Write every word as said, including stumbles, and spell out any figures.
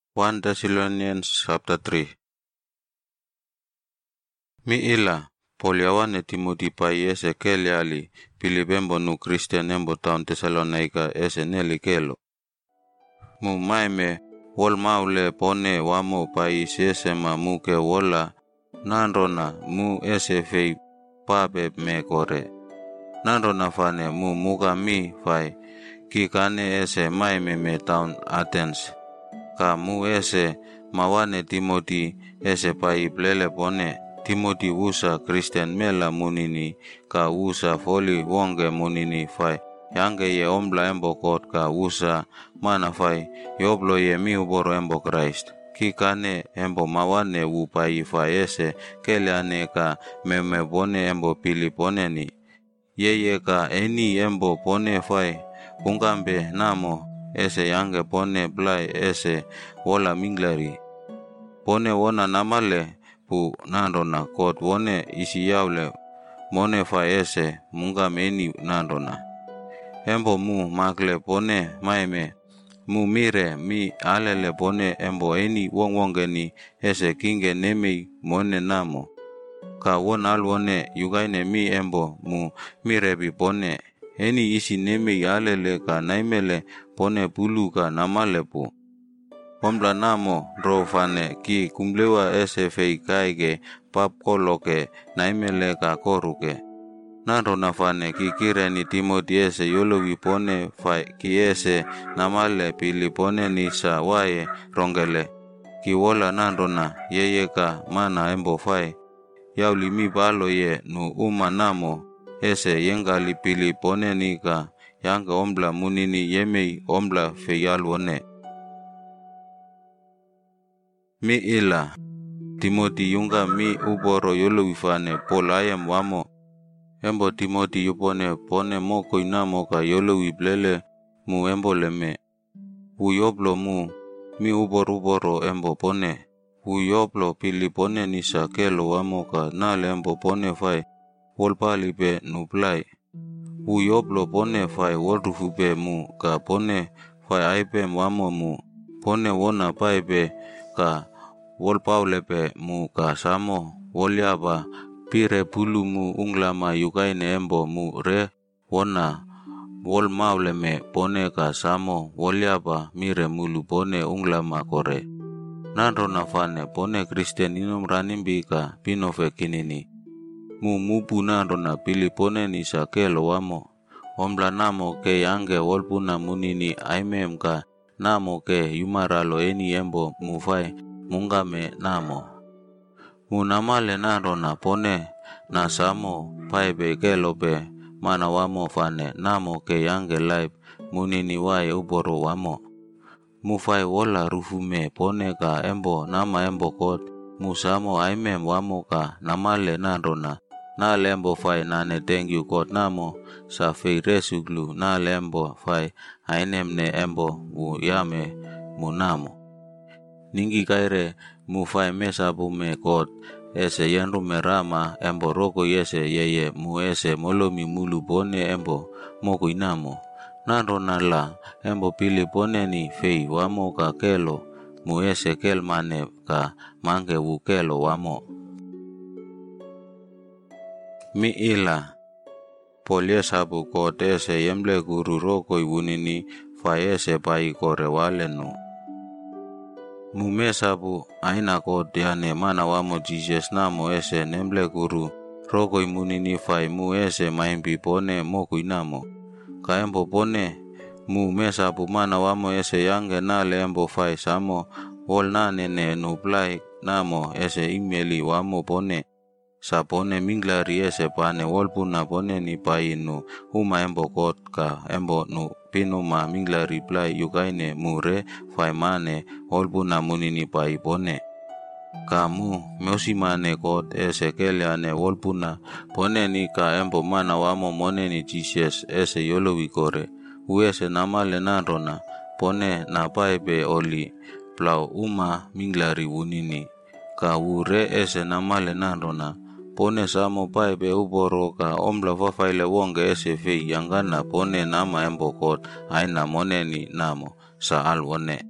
First Thessalonians chapter three. Mi ila poliawane Timothy pai ese kele ali pilibembo nu Christian embo taun Thessalonica ese neli kelo. Mu maime wol maule pone wamo pai ese ma muke wola nanrona mu ese fei pabe me kore. Nanrona fane mu muka mi fai kikane ese maime me taun Athens. Ka mu ese mawane Timothy ese pai plele pone Timothy usa Christian mela munini ka usa foli wonge munini fai yange ye ombla embo kot ka usa mana fai yoblo ye mi uboro embo Christ kikane embo mawane upai fai ese keleane ka meme pone embo pili pone ni yeye ka eni embo pone fai ungambe namo ese yange pone blai ese wola minglari pone wona namale pu nandona kot wone isi yaule mone fa ese munga meni nandona embo mu makle pone maime mu mire mi alele pone embo eni wong wongeni ese kinge nemi mone namo ka won al wone yugaine mi embo mu mire bi pone eni isi nemi alele ka naimele pone pulu ka namale pu Ombla namo drofane ki kumblewa ese fei kaige pap koloke naimele ka koruke. Nando nafane ki kireni Timothy ese yolowi pone fai ki ese namale pili pone ni sa wae rongele. Ki wola nando na yeye ka mana embo fai. Yauli mi balo ye nu uma namo ese yengali pili pone ni ka yanga ombla munini yemei ombla feyal wone. Mi ila Timothy yunga mi uboro yolo wifane polayam wamo embo Timothy yupone pone moko inamo ka yolo wiblele mu embo leme uyoblo mu mi uboro uboro embo pone uyoblo pili pone nisa kelo wamo ka nale embo pone fai wolpali be nuplai uyoblo pone fai wolrufu be mu ka pone fai aipe wamo mu pone wona pai be ka wol paulepe mu ka samo wolyaba pire pulu mu unglama yukaine embo mu re wona wol mauleme pone ka samo wolyaba mire mulu pone unglama kore nando nafane pone Christian inum ranimbi ka pinofe kinini mu mupu nando na pili pone ni sakelo wamo ombla namo ke yange wolpuna munini aimem ka namo ke yumaralo eni embo mufai mungame namo munamale nando na pone na samo paibe kelobe mana wamo fane namo ke yange live munini wae uboro wamo mufai wola rufume pone ka embo nama embo kot musamo aimem wamo ka namale nando na na lembo fai nane thank you kot namo sa fei resuglu na lembo fai ainem ne embo u yame munamo Ningi kaire mu fai mesa bu me kot ese yenru merama embo roko yese yeye mu ese molomi mulu pone embo moko inamo nando nala embo pili pone ni fei wamo ka kelo mu ese kel mane ka mange wu kelo wamo mi ila poliesa bu kot ese yemble guru roko iwunini fai ese pai kore walenu Mumesa bu aina ko diane mana wamo Jesus namo ese nemble guru roko imunini fai mu ese maimbi pone moko inamo ka embo pone mu mesa bu mana wamo ese yange nale embo fai samo wol nane ne nuplai namo ese imeli wamo pone sa pone minglari ese pane wol puna pone ni painu uma embo kot ka embo nu pinuma minglari plai yukaine mure fai mane wol puna munini pai pone kamu meosimane kot ese keleane wol puna pone ni ka embo mana wamo mone ni Jesus ese yolo wikore uese namale nandona pone na paibe oli plau uma minglari wunini ka ure ese namale nandona pone samo paibe uboro ka ombla fafaile wonge ese fei yangana pone nama embo kot aina moneni namo sa alwone